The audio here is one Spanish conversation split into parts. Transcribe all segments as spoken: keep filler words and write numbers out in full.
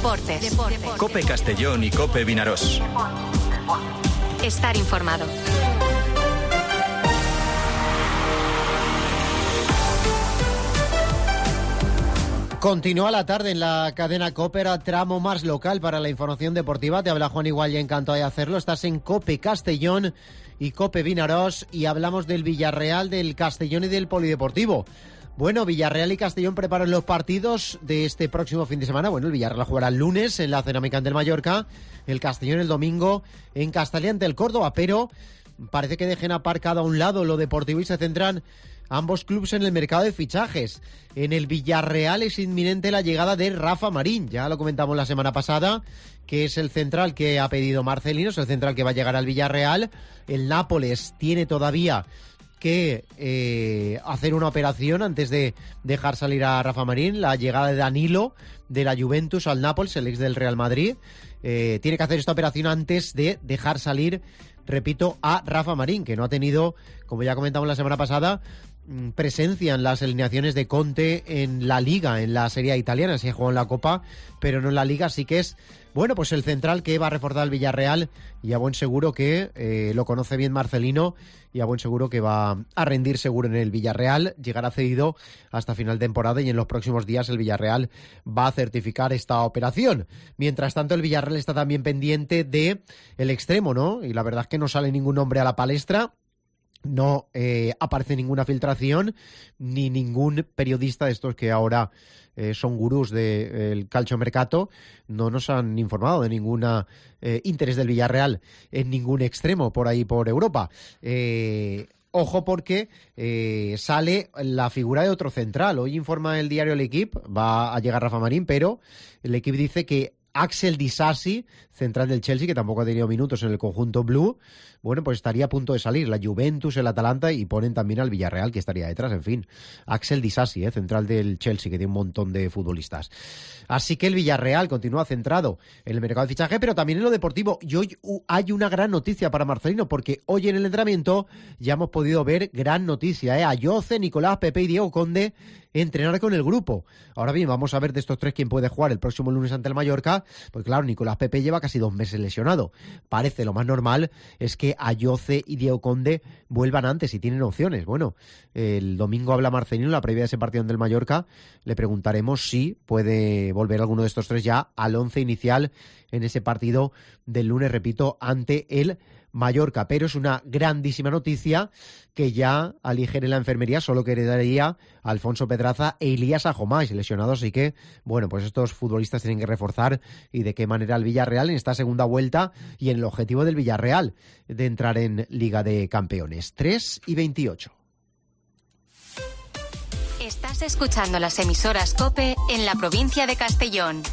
Deportes. Deportes. COPE Castellón y COPE Vinarós. Estar informado. Continúa la tarde en la cadena COPE, tramo más local para la información deportiva. Te habla Juan Igual y encantado de hacerlo. Estás en COPE Castellón y COPE Vinarós y hablamos del Villarreal, del Castellón y del Polideportivo. Bueno, Villarreal y Castellón preparan los partidos de este próximo fin de semana. Bueno, el Villarreal jugará el lunes en la Cerámica del Mallorca, el Castellón el domingo en Castellón ante el Córdoba, pero parece que dejen aparcado a un lado lo deportivo y se centran ambos clubes en el mercado de fichajes. En el Villarreal es inminente la llegada de Rafa Marín, ya lo comentamos la semana pasada, que es el central que ha pedido Marcelino, es el central que va a llegar al Villarreal. El Nápoles tiene todavía que eh, hacer una operación antes de dejar salir a Rafa Marín. La llegada de Danilo de la Juventus al Nápoles, el ex del Real Madrid, eh, tiene que hacer esta operación antes de dejar salir, repito, a Rafa Marín, que no ha tenido, como ya comentamos la semana pasada, presencia en las alineaciones de Conte en la Liga, en la Serie A italiana. Se jugó en la Copa, pero no en la Liga, así que es, bueno, pues el central que va a reforzar el Villarreal y a buen seguro que eh, lo conoce bien Marcelino y a buen seguro que va a rendir seguro en el Villarreal, llegará cedido hasta final de temporada y en los próximos días el Villarreal va a certificar esta operación. Mientras tanto, el Villarreal está también pendiente de el extremo, ¿no? Y la verdad es que no sale ningún nombre a la palestra. No eh, aparece ninguna filtración, ni ningún periodista de estos que ahora eh, son gurús del de, calciomercato, no nos han informado de ningún eh, interés del Villarreal en ningún extremo por ahí por Europa. Eh, ojo porque eh, sale la figura de otro central. Hoy informa el diario El Equipo, va a llegar Rafa Marín, pero el Equipo dice que Axel Disasi, central del Chelsea, que tampoco ha tenido minutos en el conjunto blue, bueno, pues estaría a punto de salir. La Juventus, el Atalanta y ponen también al Villarreal, que estaría detrás, en fin. Axel Disasi, eh, central del Chelsea, que tiene un montón de futbolistas. Así que el Villarreal continúa centrado en el mercado de fichaje, pero también en lo deportivo. Y hoy uh, hay una gran noticia para Marcelino, porque hoy en el entrenamiento ya hemos podido ver gran noticia, eh, a Ayoce, Nicolás, Pepe y Diego Conde entrenar con el grupo. Ahora bien, vamos a ver de estos tres quién puede jugar el próximo lunes ante el Mallorca, porque claro, Nicolás Pepe lleva casi dos meses lesionado. Parece lo más normal es que Ayoce y Diego Conde vuelvan antes y tienen opciones. Bueno, el domingo habla Marcelino en la previa de ese partido del Mallorca. Le preguntaremos si puede volver alguno de estos tres ya al once inicial en ese partido del lunes, repito, ante el Mallorca. Pero es una grandísima noticia que ya aligere la enfermería, solo quedaría Alfonso Pedraza e Elías Ajomais lesionados, así que, bueno, pues estos futbolistas tienen que reforzar y de qué manera el Villarreal en esta segunda vuelta y en el objetivo del Villarreal de entrar en Liga de Campeones. tres y veintiocho. Estás escuchando las emisoras COPE en la provincia de Castellón.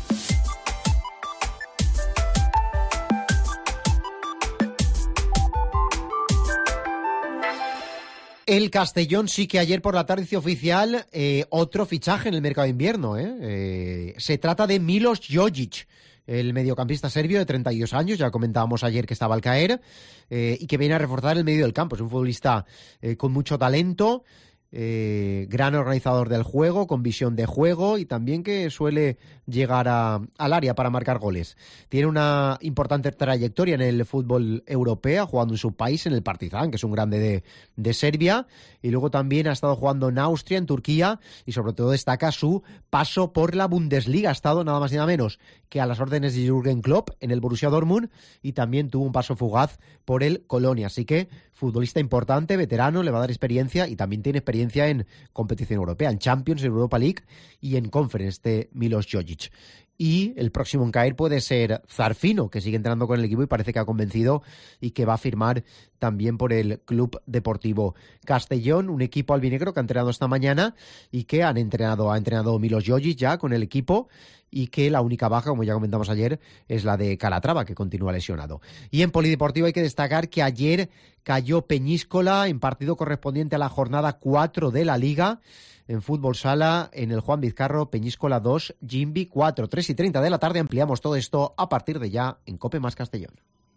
El Castellón sí que ayer por la tarde hizo oficial eh, otro fichaje en el mercado de invierno. ¿eh? Eh, se trata de Milos Jojic, el mediocampista serbio de treinta y dos años, ya comentábamos ayer que estaba al caer, eh, y que viene a reforzar el medio del campo. Es un futbolista eh, con mucho talento, eh, gran organizador del juego, con visión de juego y también que suele llegar a, al área para marcar goles. Tiene una importante trayectoria en el fútbol europeo, jugando en su país, en el Partizan, que es un grande de, de Serbia, y luego también ha estado jugando en Austria, en Turquía, y sobre todo destaca su paso por la Bundesliga. Ha estado nada más y nada menos que a las órdenes de Jürgen Klopp en el Borussia Dortmund y también tuvo un paso fugaz por el Colonia. Así que futbolista importante, veterano, le va a dar experiencia y también tiene experiencia en competición europea, en Champions, en Europa League y en Conference, este Milos Jojic. Y el próximo en caer puede ser Zarfino, que sigue entrenando con el equipo y parece que ha convencido y que va a firmar también por el Club Deportivo Castellón, un equipo albinegro que ha entrenado esta mañana y que han entrenado, ha entrenado Milos Jojic ya con el equipo, y que la única baja, como ya comentamos ayer, es la de Calatrava, que continúa lesionado. Y en polideportivo hay que destacar que ayer cayó Peñíscola en partido correspondiente a la jornada cuatro de la Liga. En fútbol sala, en el Juan Vizcarro, Peñíscola dos, Jimbi cuatro. tres y treinta de la tarde, ampliamos todo esto a partir de ya en COPE más Castellón.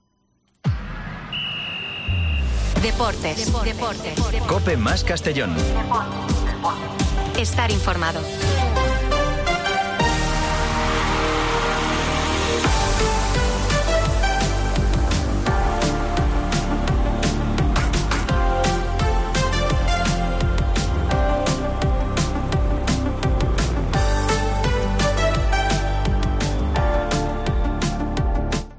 Deportes. Deportes. Deportes. COPE más Castellón. Estar informado.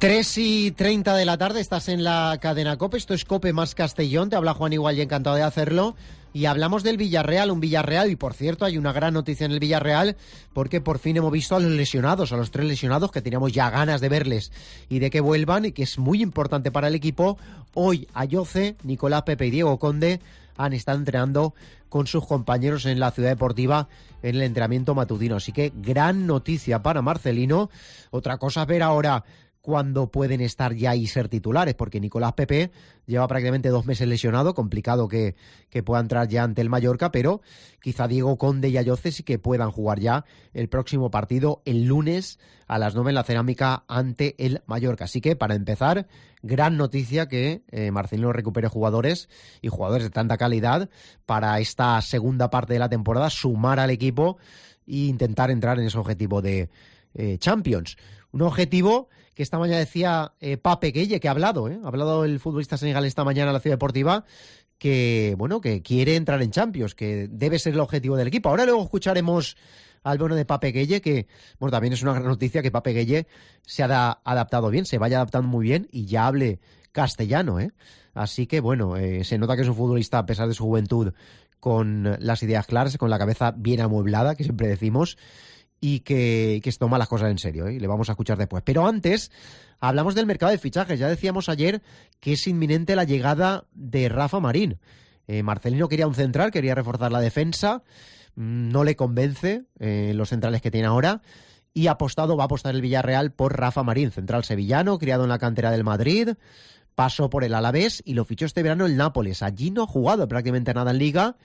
tres y treinta de la tarde, estás en la cadena COPE, esto es COPE más Castellón, te habla Juan Igual y encantado de hacerlo. Y hablamos del Villarreal, un Villarreal, y por cierto hay una gran noticia en el Villarreal, porque por fin hemos visto a los lesionados, a los tres lesionados, que teníamos ya ganas de verles y de que vuelvan, y que es muy importante para el equipo. Hoy Ayoce, Nicolás Pepe y Diego Conde han estado entrenando con sus compañeros en la Ciudad Deportiva en el entrenamiento matutino. Así que gran noticia para Marcelino. Otra cosa es ver ahora cuándo pueden estar ya y ser titulares, porque Nicolás Pepe lleva prácticamente dos meses lesionado, complicado que, que pueda entrar ya ante el Mallorca, pero quizá Diego Conde y Ayoce sí que puedan jugar ya el próximo partido el lunes a las nueve en la Cerámica ante el Mallorca. Así que, para empezar, gran noticia que eh, Marcelino recupere jugadores y jugadores de tanta calidad para esta segunda parte de la temporada, sumar al equipo e intentar entrar en ese objetivo de eh, Champions. Un objetivo que esta mañana decía eh, Pape Gueye, que ha hablado, ¿eh? ha hablado el futbolista senegalés esta mañana en la Ciudad Deportiva, que bueno, que quiere entrar en Champions, que debe ser el objetivo del equipo. Ahora luego escucharemos al bueno de Pape Gueye, que bueno, también es una gran noticia que Pape Gueye se ha da, adaptado bien, se vaya adaptando muy bien y ya hable castellano, ¿eh? Así que bueno, eh, se nota que es un futbolista, a pesar de su juventud, con las ideas claras, con la cabeza bien amueblada, que siempre decimos, y que, que se toma las cosas en serio, ¿eh? Y le vamos a escuchar después. Pero antes, hablamos del mercado de fichajes. Ya decíamos ayer que es inminente la llegada de Rafa Marín. Eh, Marcelino quería un central, quería reforzar la defensa, no le convence eh, los centrales que tiene ahora, y ha apostado, va a apostar el Villarreal por Rafa Marín, central sevillano, criado en la cantera del Madrid, pasó por el Alavés y lo fichó este verano el Nápoles. Allí no ha jugado prácticamente nada en Liga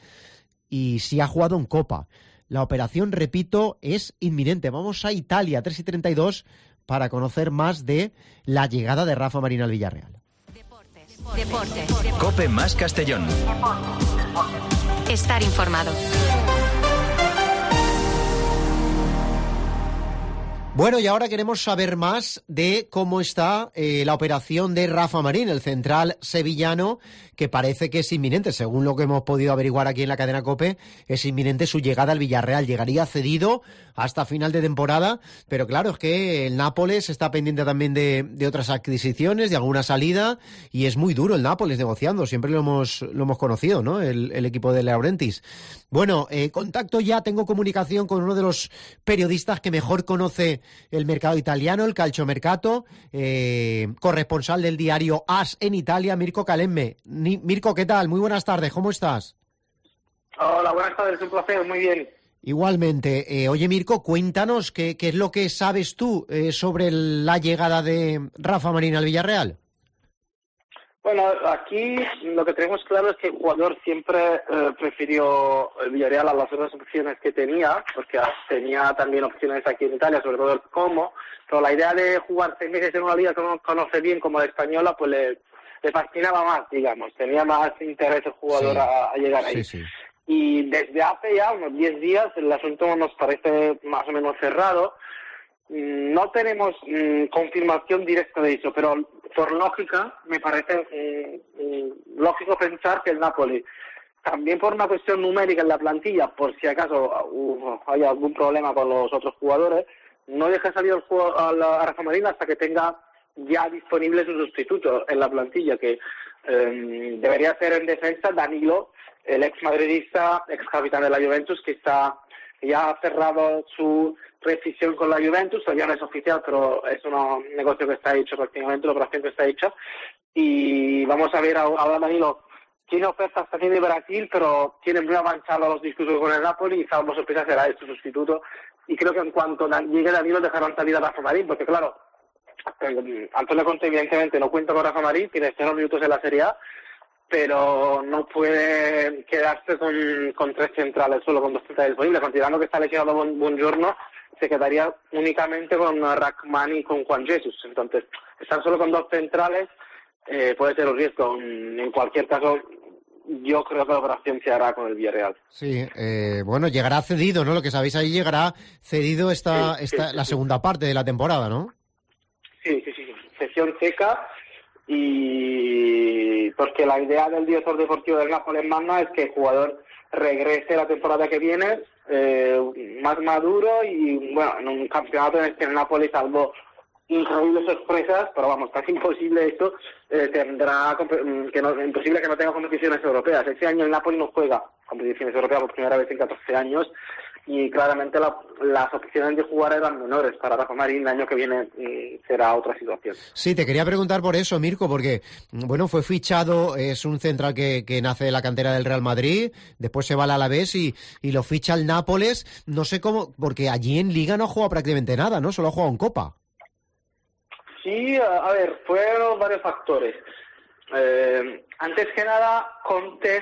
y sí ha jugado en Copa. La operación, repito, es inminente. Vamos a Italia, tres y treinta y dos, para conocer más de la llegada de Rafa Marín al Villarreal. Deportes, deportes. COPE más Castellón. Estar informado. Bueno, y ahora queremos saber más de cómo está eh, la operación de Rafa Marín, el central sevillano, que parece que es inminente. Según lo que hemos podido averiguar aquí en la cadena COPE, es inminente su llegada al Villarreal. Llegaría cedido hasta final de temporada, pero claro, es que el Nápoles está pendiente también de, de otras adquisiciones, de alguna salida, y es muy duro el Nápoles negociando. Siempre lo hemos, lo hemos conocido, ¿no? El, el equipo de Laurentiis. Bueno, eh, contacto ya, tengo comunicación con uno de los periodistas que mejor conoce el mercado italiano, el calciomercato, eh, corresponsal del diario AS en Italia, Mirko Calemme. Ni, Mirko, ¿qué tal? Muy buenas tardes, ¿cómo estás? Hola, buenas tardes, un placer, muy bien. Igualmente. Eh, oye, Mirko, cuéntanos qué, qué es lo que sabes tú eh, sobre la llegada de Rafa Marín al Villarreal. Bueno, aquí lo que tenemos claro es que el jugador siempre eh, prefirió el Villarreal a las otras opciones que tenía, porque tenía también opciones aquí en Italia, sobre todo el Como, pero la idea de jugar seis meses en una liga que no conoce bien como la española, pues le, le fascinaba más, digamos, tenía más interés el jugador sí, a, a llegar ahí. Sí, sí. Y desde hace ya unos diez días el asunto nos parece más o menos cerrado. No tenemos mmm, confirmación directa de eso, pero por lógica me parece mmm, lógico pensar que el Napoli, también por una cuestión numérica en la plantilla, por si acaso uh, hay algún problema con los otros jugadores, no deja salir el juego a, la, a Rafa Marín hasta que tenga ya disponible su sustituto en la plantilla, que eh, debería ser en defensa Danilo, el ex madridista, ex capitán de la Juventus, que está ya ha cerrado su rescisión con la Juventus, todavía no es oficial, pero es un negocio que está hecho prácticamente, la operación que está hecha, y vamos a ver ahora Danilo tiene ofertas también de Brasil, pero tiene muy avanzados los discursos con el Napoli y salvo sorpresa será este sustituto, y creo que en cuanto llegue Danilo dejarán salir a Rafa Marín, porque claro, Antonio Conte evidentemente no cuenta con Rafa Marín, tiene cero minutos en la Serie A, pero no puede quedarse con, con tres centrales, solo con dos centrales disponibles, considerando que está lesionado Buongiorno, se quedaría únicamente con Rachmani y con Juan Jesus. Entonces, estar solo con dos centrales eh, puede ser un riesgo. En cualquier caso, yo creo que la operación se hará con el Villarreal. Sí, eh, bueno, llegará cedido, ¿no? Lo que sabéis ahí, llegará cedido esta, sí, esta sí, la sí. segunda parte de la temporada, ¿no? Sí, sí, sí, sí. Sesión seca. Y porque la idea del director deportivo del Nápoles Magna es que el jugador regrese la temporada que viene eh, más maduro y bueno, en un campeonato en el que el Nápoles, salvo increíbles sorpresas, pero vamos, casi imposible esto, eh, tendrá que no, imposible que no tenga competiciones europeas. Este año el Napoli no juega competiciones europeas por primera vez en catorce años y claramente la, las opciones de jugar eran menores para Rafa Marín. El año que viene eh, será otra situación. Sí, te quería preguntar por eso, Mirko, porque bueno, fue fichado, es un central que, que nace de la cantera del Real Madrid, después se va al Alavés y, y lo ficha el Nápoles. No sé cómo, porque allí en Liga no juega prácticamente nada, ¿no? Solo ha jugado en Copa. Sí, a ver, fueron varios factores. Eh, antes que nada, Conte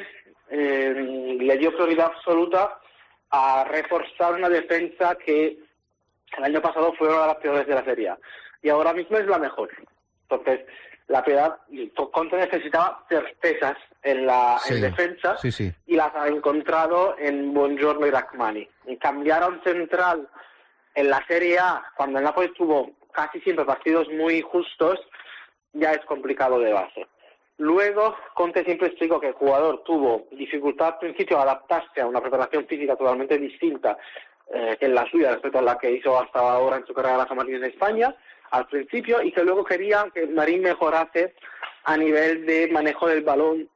eh, le dio prioridad absoluta a reforzar una defensa que el año pasado fue una de las peores de la Serie A y ahora mismo es la mejor. Entonces, la piedad, Conte necesitaba certezas en la sí, en defensa sí, sí. y las ha encontrado en Buongiorno y Rachmani. Y cambiar a un central en la Serie A, cuando el Napoli tuvo casi siempre partidos muy justos, ya es complicado de base. Luego, Conte siempre explicó que el jugador tuvo dificultad al principio a adaptarse a una preparación física totalmente distinta eh, que la suya respecto a la que hizo hasta ahora en su carrera Rafa Marín en España, al principio, y que luego quería que Marín mejorase a nivel de manejo del balón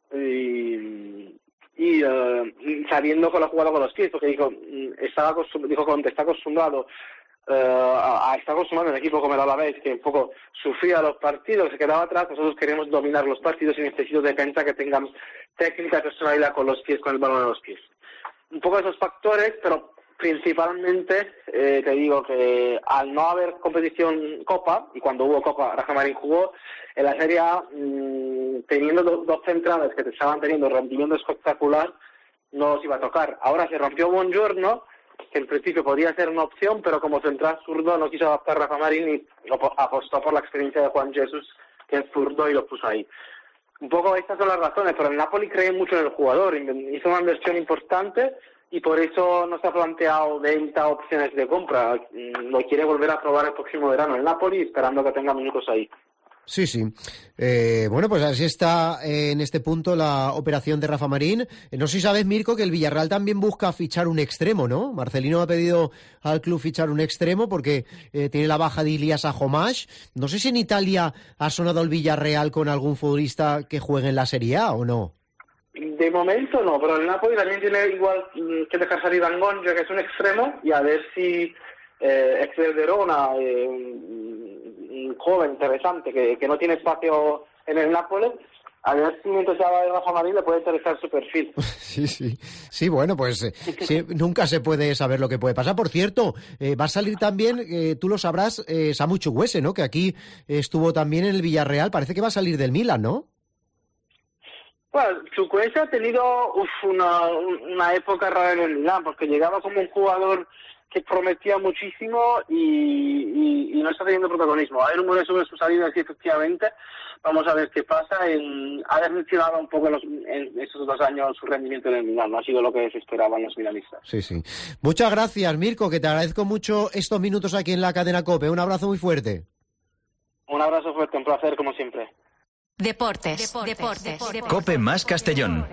y, y uh, sabiendo que lo ha jugado con los pies, porque dijo, estaba acostum- dijo Conte, está acostumbrado Uh, a, a estar acostumbrado en un equipo como el Alavés, que un poco sufría los partidos, se quedaba atrás. Nosotros queremos dominar los partidos y necesito defensa que tengan técnica y personalidad con los pies, con el balón en los pies. Un poco esos factores, pero principalmente eh, te digo que al no haber competición Copa, y cuando hubo Copa Rafa Marín jugó, en la Serie A, mmm, teniendo do, dos centrales que te estaban teniendo rendimiento espectacular, no los iba a tocar. Ahora se rompió Buongiorno, que en principio podría ser una opción, pero como central zurdo no quiso adaptar Rafa Marín y apostó por la experiencia de Juan Jesús, que es zurdo, y lo puso ahí. Un poco estas son las razones, pero el Napoli cree mucho en el jugador, hizo una inversión importante y por eso no se ha planteado venta opciones de compra. Lo quiere volver a probar el próximo verano el Napoli, esperando que tenga minutos ahí. Sí, sí. Eh, bueno, pues así está eh, en este punto la operación de Rafa Marín. Eh, no sé si sabes, Mirko, que el Villarreal también busca fichar un extremo, ¿no? Marcelino ha pedido al club fichar un extremo porque eh, tiene la baja de Ilias Ajomash. No sé si en Italia ha sonado el Villarreal con algún futbolista que juegue en la Serie A o no. De momento no, pero el Napoli también tiene igual que dejar salir a Ngonja, que es un extremo, y a ver si eh, ex del Verona, eh, un joven interesante que, que no tiene espacio en el Napoli, a ver si mientras se va de Rafa Marín le puede interesar su perfil. Sí, sí. Sí, bueno, pues eh, sí, nunca se puede saber lo que puede pasar. Por cierto, eh, va a salir también, eh, tú lo sabrás, eh, Samu Chukwueze, ¿no? Que aquí estuvo también en el Villarreal. Parece que va a salir del Milan, ¿no? Bueno, Chukwueze ha tenido uf, una, una época rara en el Milan, porque llegaba como un jugador que prometía muchísimo y, y, y no está teniendo protagonismo. Hay rumores sobre su salida, sí, efectivamente. Vamos a ver qué pasa. En, ha decepcionado un poco en, los, en estos dos años su rendimiento en el Milan. No ha sido lo que se esperaban los milanistas. Sí, sí. Muchas gracias, Mirko, que te agradezco mucho estos minutos aquí en la cadena COPE. Un abrazo muy fuerte. Un abrazo fuerte, un placer como siempre. Deportes. Deportes. Deportes. Deportes. COPE más Castellón.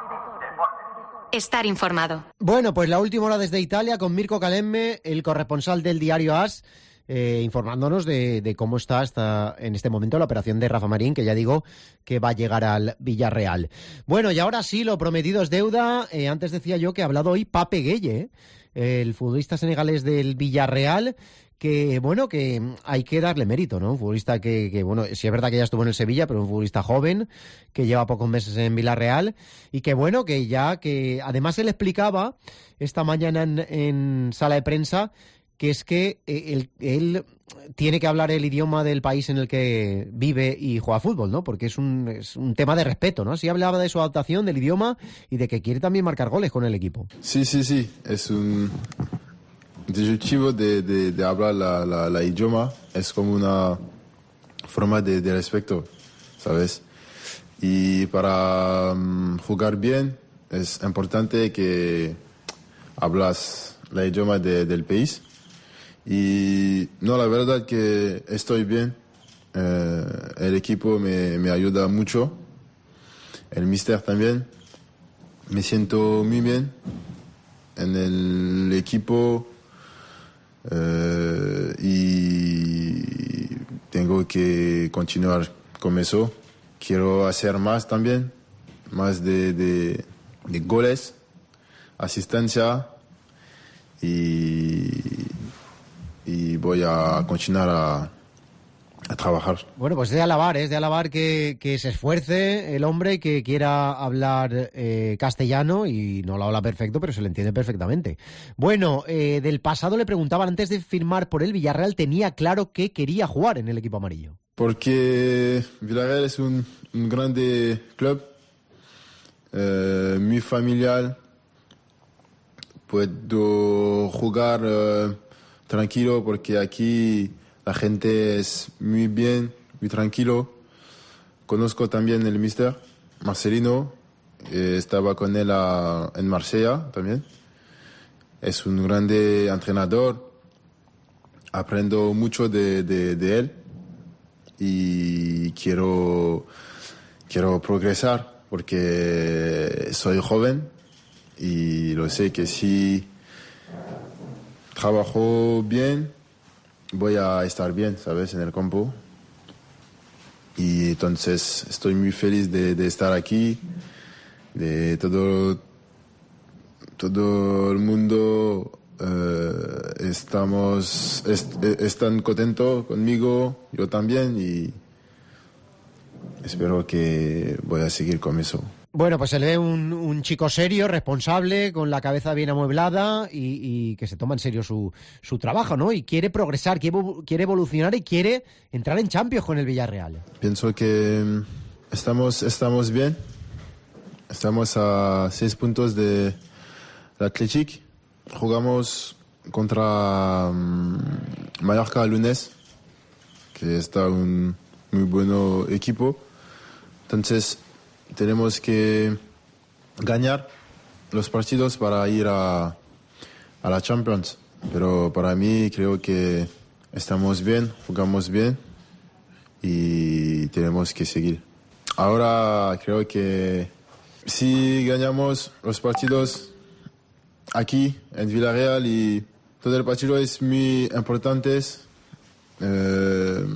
Estar informado. Bueno, pues la última hora desde Italia con Mirko Calemme, el corresponsal del diario AS, eh, informándonos de, de cómo está hasta en este momento la operación de Rafa Marín, que ya digo que va a llegar al Villarreal. Bueno, y ahora sí, lo prometido es deuda. Eh, antes decía yo que ha hablado hoy Pape Gueye, eh, el futbolista senegalés del Villarreal, que bueno, que hay que darle mérito, ¿no? Un futbolista que, que, bueno, sí es verdad que ya estuvo en el Sevilla, pero un futbolista joven, que lleva pocos meses en Villarreal, y que bueno, que ya, que además él explicaba esta mañana en, en sala de prensa, que es que él, él tiene que hablar el idioma del país en el que vive y juega fútbol, ¿no? Porque es un, es un tema de respeto, ¿no? Sí hablaba de su adaptación, del idioma, y de que quiere también marcar goles con el equipo. Sí, sí, sí, es un... El objetivo de, de, de hablar la, la, la idioma es como una forma de, de respeto, ¿sabes? Y para um, jugar bien es importante que hablas la idioma de, del país. Y no, la verdad que estoy bien. Eh, el equipo me, me ayuda mucho. El míster también. Me siento muy bien en el equipo. Uh, y tengo que continuar con eso. Quiero hacer más también, más de, de, de goles, asistencia y, y voy a continuar a, a trabajar. Bueno, pues es de alabar, es de alabar que, que se esfuerce el hombre, que quiera hablar eh, castellano y no lo habla perfecto, pero se le entiende perfectamente. Bueno, eh, del pasado le preguntaban, antes de firmar por el Villarreal, tenía claro que quería jugar en el equipo amarillo. Porque Villarreal es un, un grande club, eh, muy familiar. Puedo jugar eh, tranquilo porque aquí la gente es muy bien, muy tranquilo. Conozco también el mister Marcelino, eh, estaba con él a, en Marsella también. Es un grande entrenador, aprendo mucho de, de, de él y quiero, quiero progresar porque soy joven y lo sé que si trabajo bien voy a estar bien, ¿sabes? En el campo. Y entonces estoy muy feliz de, de estar aquí, de todo, todo el mundo eh, estamos, est, están contentos conmigo, yo también, y espero que voy a seguir con eso. Bueno, pues se le ve un, un chico serio, responsable, con la cabeza bien amueblada y, y que se toma en serio su, su trabajo, ¿no? Y quiere progresar, quiere, quiere evolucionar y quiere entrar en Champions con el Villarreal. Pienso que estamos, estamos bien. Estamos a seis puntos de la Athletic. Jugamos contra um, Mallorca el lunes, que está un muy buen equipo. Entonces tenemos que ganar los partidos para ir a, a la Champions. Pero para mí creo que estamos bien, jugamos bien y tenemos que seguir. Ahora creo que si ganamos los partidos aquí en Villarreal y todo el partido es muy importante eh,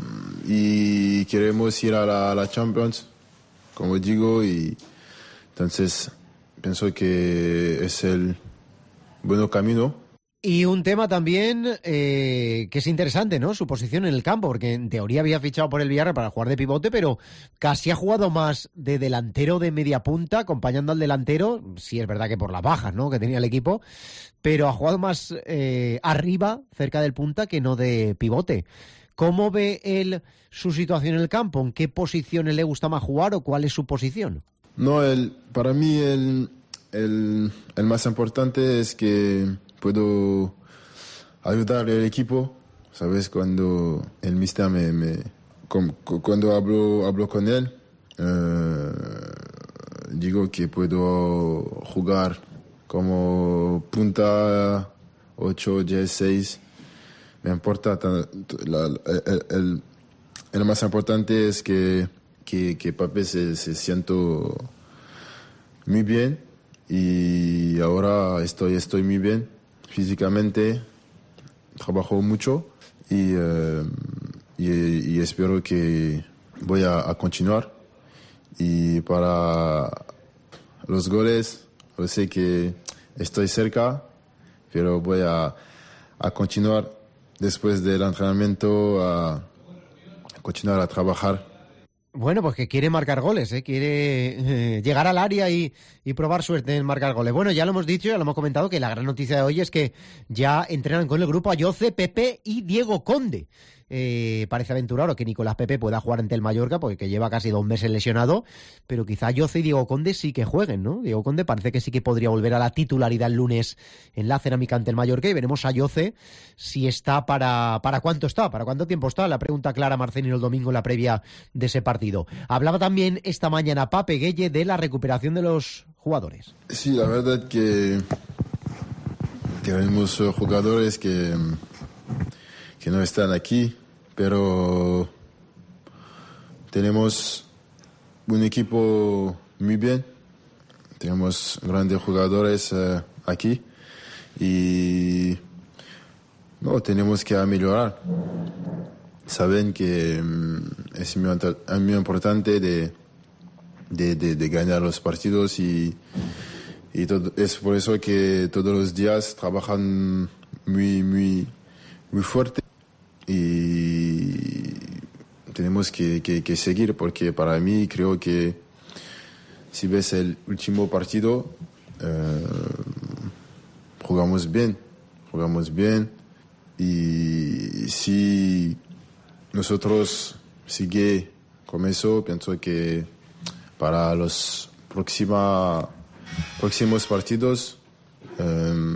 y queremos ir a la, a la Champions, como digo, y entonces pienso que es el buen camino. Y un tema también eh, que es interesante, ¿no? Su posición en el campo, porque en teoría había fichado por el Villarreal para jugar de pivote, pero casi ha jugado más de delantero de media punta, acompañando al delantero, sí es verdad que por las bajas, ¿no?, que tenía el equipo, pero ha jugado más eh, arriba, cerca del punta, que no de pivote. ¿Cómo ve él su situación en el campo? ¿En qué posiciones le gusta más jugar o cuál es su posición? No, el, para mí el, el, el más importante es que puedo ayudar al equipo, ¿sabes? Cuando el mister me, me cuando hablo, hablo con él, eh, digo que puedo jugar como punta ocho, diez, seis. Me importa, la, el, el, el más importante es que, que, que Pape se, se siento muy bien y ahora estoy, estoy muy bien físicamente, trabajo mucho y, uh, y, y espero que voy a, a continuar. Y para los goles, yo sé que estoy cerca, pero voy a, a continuar después del entrenamiento, a, a continuar a trabajar. Bueno, pues que quiere marcar goles, ¿eh? Quiere eh, llegar al área y, y probar suerte en marcar goles. Bueno, ya lo hemos dicho, ya lo hemos comentado, que la gran noticia de hoy es que ya entrenan con el grupo Ayoce, Pepe y Diego Conde. Eh, parece aventurado que Nicolás Pepe pueda jugar ante el Mallorca, porque lleva casi dos meses lesionado, pero quizá Ayoce y Diego Conde sí que jueguen, ¿no? Diego Conde parece que sí que podría volver a la titularidad el lunes en la cerámica ante el Mallorca, y veremos a Ayoce si está para... ¿Para cuánto está? ¿Para cuánto tiempo está? La pregunta clara Marcelino el domingo en la previa de ese partido. Hablaba también esta mañana Pape Gueye de la recuperación de los jugadores. Sí, la verdad que tenemos jugadores que, que no están aquí, pero tenemos un equipo muy bien, tenemos grandes jugadores uh, aquí y no tenemos que mejorar. saben que um, es muy, muy importante de, de, de, de ganar los partidos y, y todo, es por eso que todos los días trabajan muy, muy, muy fuerte y tenemos que, que, que seguir, porque para mí creo que si ves el último partido, eh, jugamos bien, jugamos bien y si nosotros seguimos con eso, pienso que para los próxima, próximos partidos eh,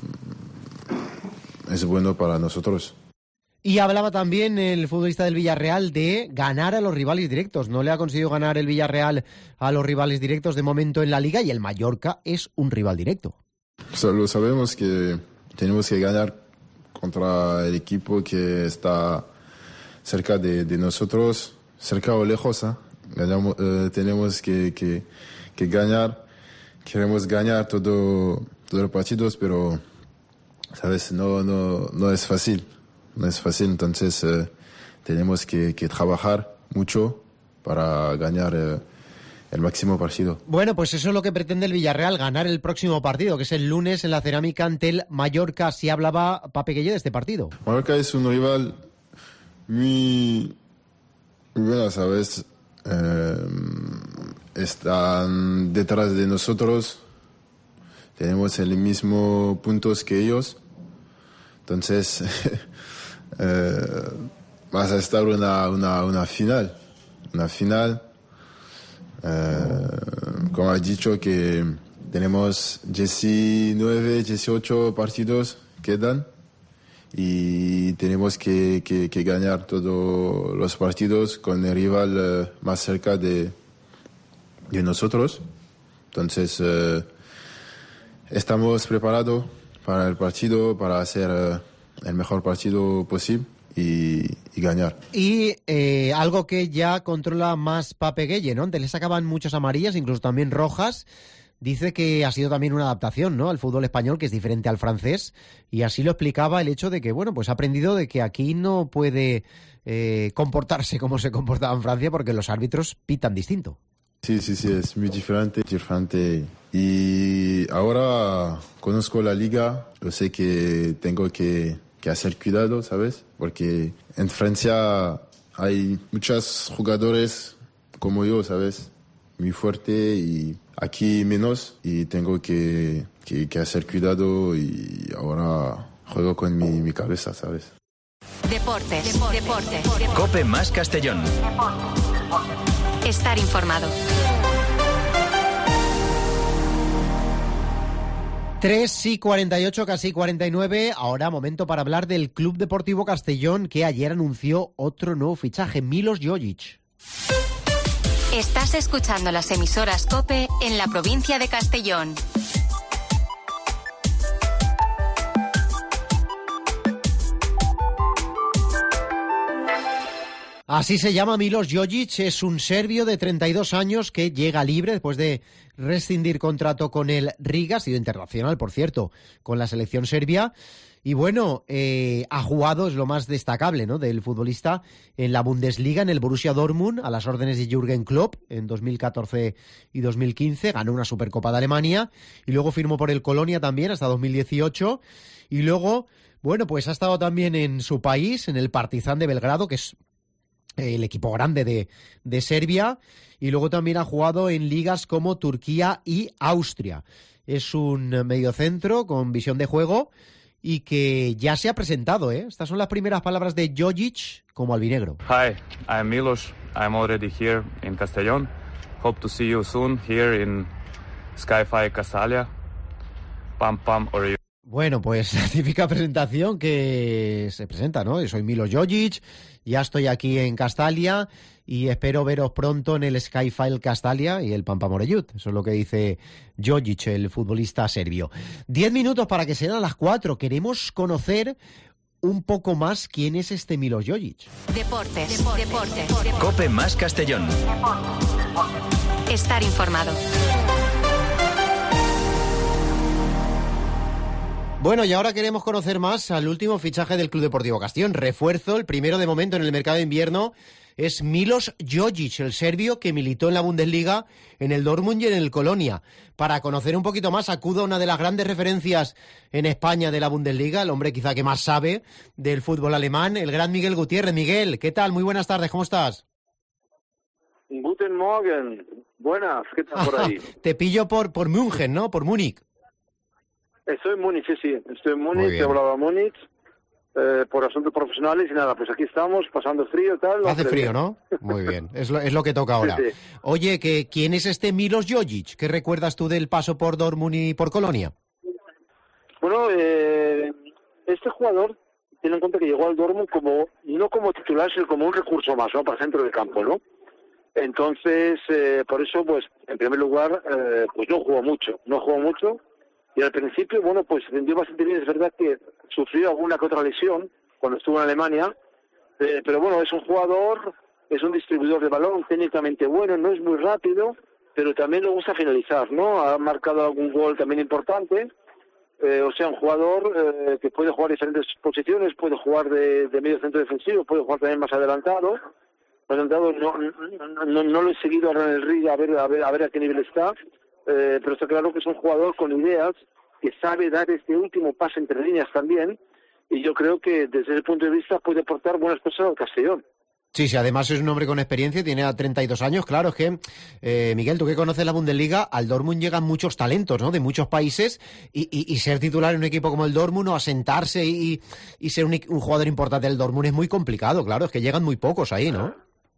es bueno para nosotros. Y hablaba también el futbolista del Villarreal de ganar a los rivales directos. No le ha conseguido ganar el Villarreal a los rivales directos de momento en la Liga y el Mallorca es un rival directo. Solo sabemos que tenemos que ganar contra el equipo que está cerca de, de nosotros, cerca o lejos. ¿eh? Ganamos, eh, tenemos que, que, que ganar. Queremos ganar todo, todos los partidos, pero sabes, no, no, no es fácil. No es fácil, entonces eh, tenemos que, que trabajar mucho para ganar eh, el máximo partido. Bueno, pues eso es lo que pretende el Villarreal, ganar el próximo partido, que es el lunes en la Cerámica ante el Mallorca. Si hablaba Pape Gueye de este partido. Mallorca es un rival muy, muy bueno, ¿sabes? Eh, están detrás de nosotros, tenemos el mismo puntos que ellos, entonces... Eh, vas a estar una, una, una final, una final, eh, como has dicho que tenemos diecinueve, dieciocho partidos quedan y tenemos que, que, que ganar todos los partidos con el rival eh, más cerca de, de nosotros, entonces eh, estamos preparados para el partido, para hacer... Eh, el mejor partido posible y, y ganar. Y eh, algo que ya controla más Pape Gueye, ¿no? Antes le sacaban muchas amarillas, incluso también rojas. Dice que ha sido también una adaptación, ¿no?, al fútbol español, que es diferente al francés, y así lo explicaba el hecho de que, bueno, pues ha aprendido de que aquí no puede eh, comportarse como se comportaba en Francia porque los árbitros pitan distinto. Sí, sí, sí, es muy diferente, diferente. Y ahora conozco la liga, yo sé que tengo que, que hacer cuidado, ¿sabes? Porque en Francia hay muchos jugadores como yo, ¿sabes? Muy fuerte y aquí menos y tengo que, que, que hacer cuidado y ahora juego con mi, mi cabeza, ¿sabes? Deportes, deportes, deportes. COPE más Castellón. Estar informado. tres y cuarenta y ocho, casi cuarenta y nueve. Ahora momento para hablar del Club Deportivo Castellón, que ayer anunció otro nuevo fichaje, Milos Jojic. Estás escuchando las emisoras COPE en la provincia de Castellón. Así se llama Milos Jojic, es un serbio de treinta y dos años que llega libre después de rescindir contrato con el Riga, ha sido internacional, por cierto, con la selección serbia. Y bueno, eh, ha jugado, es lo más destacable, ¿no?, del futbolista en la Bundesliga, en el Borussia Dortmund, a las órdenes de Jürgen Klopp en dos mil catorce y dos mil quince, ganó una Supercopa de Alemania y luego firmó por el Colonia también hasta dos mil dieciocho y luego, bueno, pues ha estado también en su país, en el Partizan de Belgrado, que es el equipo grande de, de Serbia, y luego también ha jugado en ligas como Turquía y Austria. Es un mediocentro con visión de juego y que ya se ha presentado, ¿eh? Estas son las primeras palabras de Jojic como albinegro. Hi, I'm Milos. I'm already here in Castellón. Hope to see you soon here in Sky-Fi Castalia. Pam, pam, or... Bueno, pues la típica presentación que se presenta, ¿no? Yo soy Milos Jojic, ya estoy aquí en Castalia y espero veros pronto en el Skyfile Castalia y el Pampa Morellut. Eso es lo que dice Jojic, el futbolista serbio. Diez minutos para que sean las cuatro. Queremos conocer un poco más quién es este Milos Jojic. Deportes, deportes, deportes. COPE más Castellón. Estar informado. Bueno, y ahora queremos conocer más al último fichaje del Club Deportivo Castellón. Refuerzo, el primero de momento en el mercado de invierno, es Milos Jojic, el serbio que militó en la Bundesliga, en el Dortmund y en el Colonia. Para conocer un poquito más, acudo a una de las grandes referencias en España de la Bundesliga, el hombre quizá que más sabe del fútbol alemán, el gran Miguel Gutiérrez. Miguel, ¿qué tal? Muy buenas tardes, ¿cómo estás? Guten Morgen. Buenas, ¿qué tal por ahí? Te pillo por, por München, ¿no? Por Múnich. Estoy en Múnich, sí, sí. Estoy en Múnich, he volado a Múnich eh, por asuntos profesionales y nada, pues aquí estamos, pasando frío y tal. Hace frío, ¿no? Muy bien, es lo, es lo que toca ahora. Sí, sí. Oye, que ¿quién es este Milos Jojic? ¿Qué recuerdas tú del paso por Dortmund y por Colonia? Bueno, eh, este jugador, ten en cuenta que llegó al Dortmund como, no como titular, sino como un recurso más, ¿no? Para el centro del campo, ¿no? Entonces, eh, por eso, pues, en primer lugar, eh, pues no jugó mucho, no jugó mucho. Y al principio, bueno, pues vendió bastante bien. Es verdad que sufrió alguna que otra lesión cuando estuvo en Alemania, eh, pero bueno, es un jugador, es un distribuidor de balón técnicamente bueno, no es muy rápido, pero también le gusta finalizar, ¿no? Ha marcado algún gol también importante, eh, o sea, un jugador eh, que puede jugar diferentes posiciones, puede jugar de, de medio centro defensivo, puede jugar también más adelantado. Adelantado no, no, no, no lo he seguido ahora en el R I A a ver, a ver, a ver a qué nivel está. Eh, pero está claro que es un jugador con ideas, que sabe dar este último paso entre líneas también, y yo creo que desde ese punto de vista puede aportar buenas cosas al Castellón. Sí, sí, además es un hombre con experiencia, tiene treinta y dos años, claro, es que, eh, Miguel, tú que conoces la Bundesliga, al Dortmund llegan muchos talentos, ¿no?, de muchos países, y, y, y ser titular en un equipo como el Dortmund, o asentarse y, y ser un, un jugador importante del Dortmund es muy complicado, claro, es que llegan muy pocos ahí, ¿no?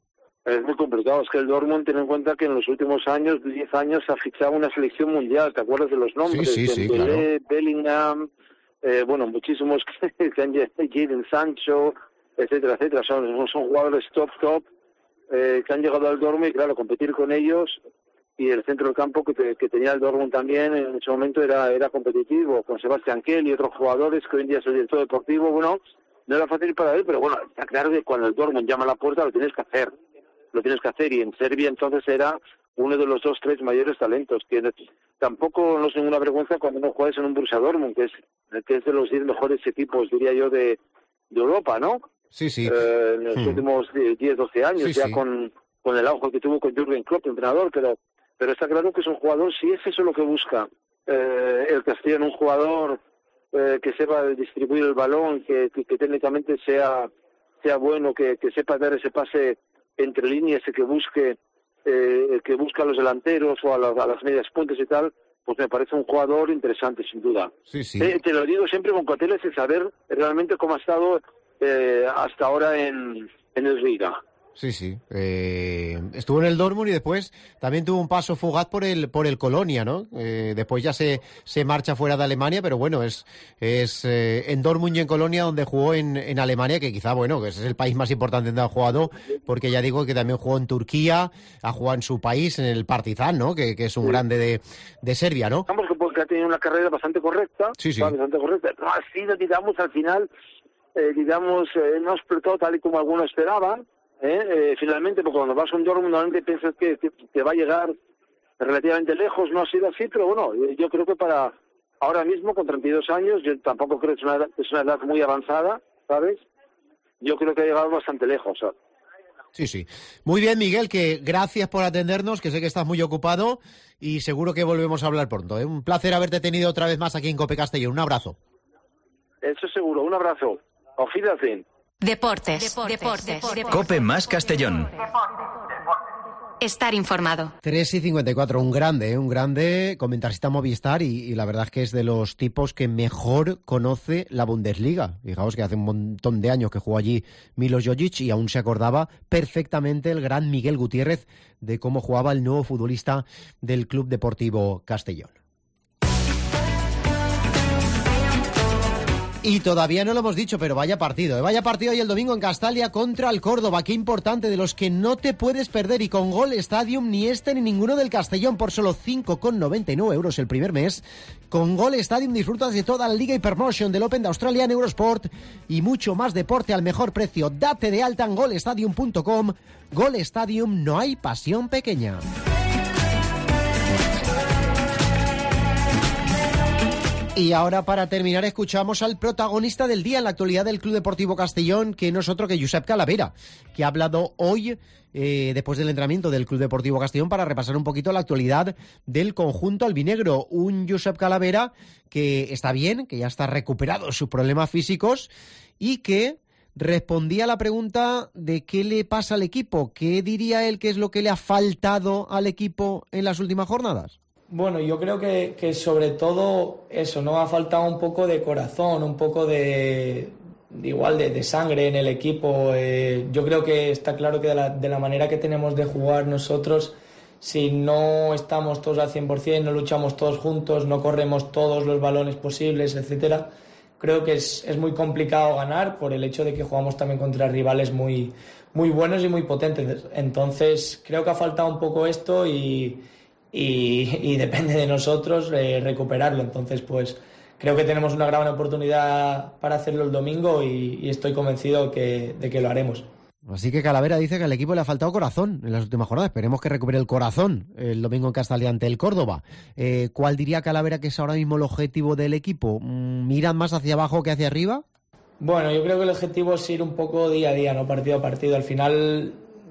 Es muy complicado, es que el Dortmund, ten en cuenta que en los últimos años, diez años, ha fichado una selección mundial, ¿te acuerdas de los nombres? Sí, sí, sí, Dembélé, claro. Bellingham, eh, bueno, muchísimos que han llegado, Sancho, etcétera, etcétera, son, son jugadores top, top, eh, que han llegado al Dortmund y claro, competir con ellos, y el centro del campo que, te, que tenía el Dortmund también en ese momento era, era competitivo, con Sebastián Kehl y otros jugadores que hoy en día es el director deportivo, bueno, no era fácil para él, pero bueno, está claro que cuando el Dortmund llama a la puerta lo tienes que hacer. lo tienes que hacer, y en Serbia entonces era uno de los dos, tres mayores talentos, que tampoco no es ninguna vergüenza cuando no juegas en un Borussia Dortmund, que es, que es de los diez mejores equipos, diría yo, de, de Europa, ¿no? Sí, sí. Eh, en los hmm. últimos diez, doce años, sí, ya sí. con, con el auge que tuvo con Jürgen Klopp, entrenador, pero, pero está claro que es un jugador, si es eso lo que busca eh, el Castellón, un jugador eh, que sepa distribuir el balón, que, que, que técnicamente sea, sea bueno, que, que sepa dar ese pase entre líneas y que busque eh, que busca a los delanteros o a, la, a las medias puntas y tal, pues me parece un jugador interesante, sin duda. Sí, sí. Eh, te lo digo siempre con cautelas y saber realmente cómo ha estado eh, hasta ahora en, en el Riga. Sí, sí. Eh, estuvo en el Dortmund y después también tuvo un paso fugaz por el por el Colonia, ¿no? Eh, después ya se, se marcha fuera de Alemania, pero bueno, es es eh, en Dortmund y en Colonia donde jugó en, en Alemania, que quizá, bueno, que ese es el país más importante donde ha jugado, porque ya digo que también jugó en Turquía, ha jugado en su país, en el Partizan, ¿no? Que, que es un sí. grande de, de Serbia, ¿no? Digamos que porque ha tenido una carrera bastante correcta, sí, sí. bastante correcta. No ha sido, digamos, al final, eh, digamos, eh, no explotó tal y como algunos esperaban. ¿Eh? Eh, finalmente, porque cuando vas a un Dortmund normalmente piensas que, que, que va a llegar relativamente lejos, no ha sido así, pero bueno, yo creo que para ahora mismo, con treinta y dos años, yo tampoco creo que es una, es una edad muy avanzada, ¿sabes? Yo creo que ha llegado bastante lejos, ¿sabes? Sí, sí. Muy bien, Miguel, que gracias por atendernos, que sé que estás muy ocupado y seguro que volvemos a hablar pronto, ¿eh? Un placer haberte tenido otra vez más aquí en COPE Castellón. Un abrazo. Eso seguro, un abrazo. Auf Wiedersehen. Deportes. Deportes. Deportes. Deportes. COPE más Castellón. Estar informado. tres y cincuenta y cuatro, un grande, ¿eh? un grande comentarista Movistar y, y la verdad es que es de los tipos que mejor conoce la Bundesliga. Fijaos que hace un montón de años que jugó allí Milos Jojic y aún se acordaba perfectamente el gran Miguel Gutiérrez de cómo jugaba el nuevo futbolista del Club Deportivo Castellón. Y todavía no lo hemos dicho, pero vaya partido, ¿eh? Vaya partido hoy el domingo en Castalia contra el Córdoba. Qué importante, de los que no te puedes perder. Y con Gol Stadium, ni este ni ninguno del Castellón, por solo cinco con noventa y nueve euros el primer mes. Con Gol Stadium disfrutas de toda la Liga Hypermotion del Open de Australia en Eurosport y mucho más deporte al mejor precio. Date de alta en gol stadium punto com. Gol Stadium, no hay pasión pequeña. Y ahora, para terminar, escuchamos al protagonista del día en la actualidad del Club Deportivo Castellón, que no es otro que Josep Calavera, que ha hablado hoy, eh, después del entrenamiento del Club Deportivo Castellón, para repasar un poquito la actualidad del conjunto albinegro. Un Josep Calavera que está bien, que ya está recuperado de sus problemas físicos y que respondía a la pregunta de qué le pasa al equipo. ¿Qué diría él que es lo que le ha faltado al equipo en las últimas jornadas? Bueno, yo creo que, que sobre todo eso, ¿no? Ha faltado un poco de corazón, un poco de, de igual de, de sangre en el equipo. Eh, yo creo que está claro que de la, de la manera que tenemos de jugar nosotros, si no estamos todos al cien por ciento, no luchamos todos juntos, no corremos todos los balones posibles, etcétera, creo que es, es muy complicado ganar por el hecho de que jugamos también contra rivales muy, muy buenos y muy potentes. Entonces, creo que ha faltado un poco esto y... Y, y depende de nosotros eh, recuperarlo. Entonces, pues creo que tenemos una gran oportunidad para hacerlo el domingo y, y estoy convencido que, de que lo haremos. Así que Calavera dice que al equipo le ha faltado corazón en las últimas jornadas. Esperemos que recupere el corazón el domingo en Castalia ante el Córdoba. Eh, ¿Cuál diría Calavera que es ahora mismo el objetivo del equipo? ¿Miran más hacia abajo que hacia arriba? Bueno, yo creo que el objetivo es ir un poco día a día, no partido a partido. Al final...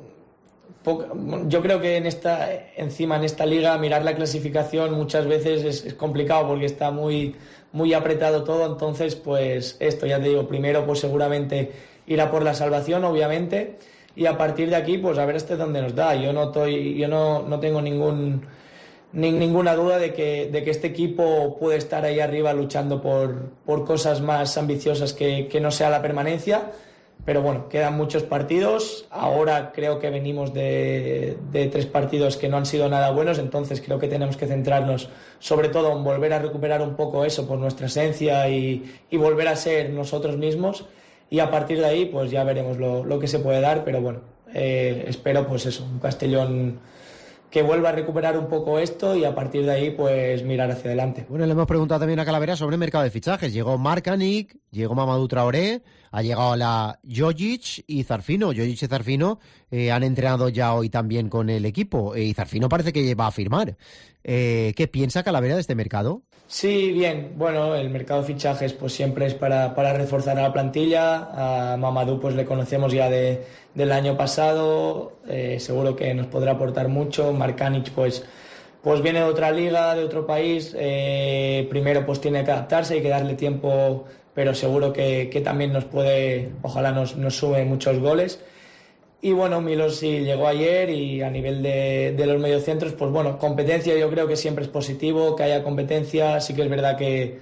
Yo creo que en esta, encima en esta liga mirar la clasificación muchas veces es, es complicado porque está muy, muy apretado todo. Entonces, pues esto ya te digo, primero pues seguramente ir a por la salvación, obviamente, y a partir de aquí pues a ver hasta dónde nos da. Yo no estoy, yo no, no tengo ningún ni, ninguna duda de que, de que este equipo puede estar ahí arriba luchando por, por cosas más ambiciosas que, que no sea la permanencia. Pero bueno, quedan muchos partidos. Ahora creo que venimos de, de tres partidos que no han sido nada buenos, entonces creo que tenemos que centrarnos sobre todo en volver a recuperar un poco eso por nuestra esencia y, y volver a ser nosotros mismos. Y a partir de ahí pues ya veremos lo, lo que se puede dar, pero bueno, eh, espero pues eso, un Castellón que vuelva a recuperar un poco esto y a partir de ahí pues mirar hacia adelante. Bueno, le hemos preguntado también a Calavera sobre el mercado de fichajes. Llegó Marcanic, llegó Mamadou Traoré, ha llegado la Jojic y Zarfino. Jojic y Zarfino eh, han entrenado ya hoy también con el equipo eh, y Zarfino parece que va a firmar. Eh, ¿Qué piensa Calavera de este mercado? Sí, bien. Bueno, el mercado de fichajes pues siempre es para, para reforzar a la plantilla. A Mamadou pues le conocemos ya de, del año pasado. Eh, seguro que nos podrá aportar mucho. Marcanic pues, pues viene de otra liga, de otro país. Eh, primero pues tiene que adaptarse, hay que darle tiempo, pero seguro que, que también nos puede, ojalá nos, nos sube muchos goles. Y bueno, Milos sí llegó ayer y a nivel de, de los mediocentros, pues bueno, competencia yo creo que siempre es positivo, que haya competencia. Sí que es verdad que,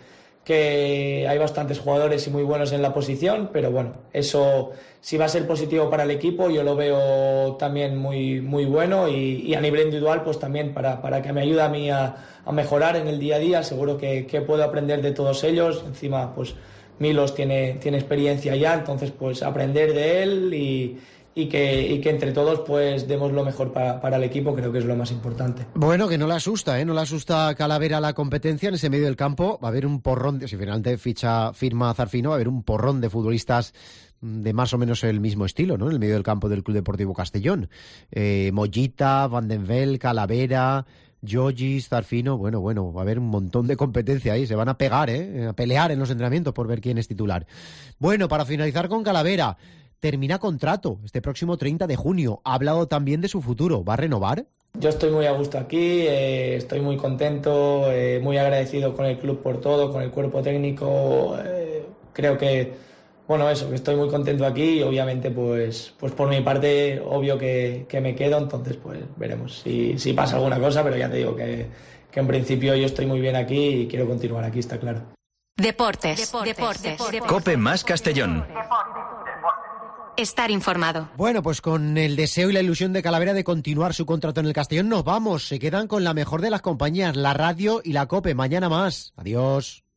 que hay bastantes jugadores y muy buenos en la posición, pero bueno, eso si va a ser positivo para el equipo, yo lo veo también muy, muy bueno y, y a nivel individual, pues también para, para que me ayude a mí a, a mejorar en el día a día. Seguro que, que puedo aprender de todos ellos. Encima, pues Milos tiene, tiene experiencia ya, entonces pues aprender de él y... Y que, y que entre todos pues demos lo mejor para, para el equipo, creo que es lo más importante. Bueno, que no le asusta, ¿eh? No le asusta Calavera la competencia en ese medio del campo. Va a haber un porrón, de, si finalmente ficha, firma Zarfino, va a haber un porrón de futbolistas de más o menos el mismo estilo, ¿no? En el medio del campo del Club Deportivo Castellón. Eh, Mollita, Van den Vel, Calavera, Jojic, Zarfino, bueno, bueno, va a haber un montón de competencia ahí, se van a pegar, ¿eh? A pelear en los entrenamientos por ver quién es titular. Bueno, para finalizar con Calavera, termina contrato este próximo treinta de junio. Ha hablado también de su futuro. ¿Va a renovar? Yo estoy muy a gusto aquí, eh, estoy muy contento, eh, muy agradecido con el club por todo, con el cuerpo técnico. Eh, creo que, bueno, eso, que estoy muy contento aquí y obviamente, pues, pues por mi parte, obvio que, que me quedo. Entonces, pues veremos si, si pasa alguna cosa, pero ya te digo que, que en principio yo estoy muy bien aquí y quiero continuar aquí, está claro. Deportes, deportes, deportes. deportes. Cope más Castellón. Estar informado. Bueno, pues con el deseo y la ilusión de Calavera de continuar su contrato en el Castellón, nos vamos. Se quedan con la mejor de las compañías, la radio y la COPE. Mañana más. Adiós.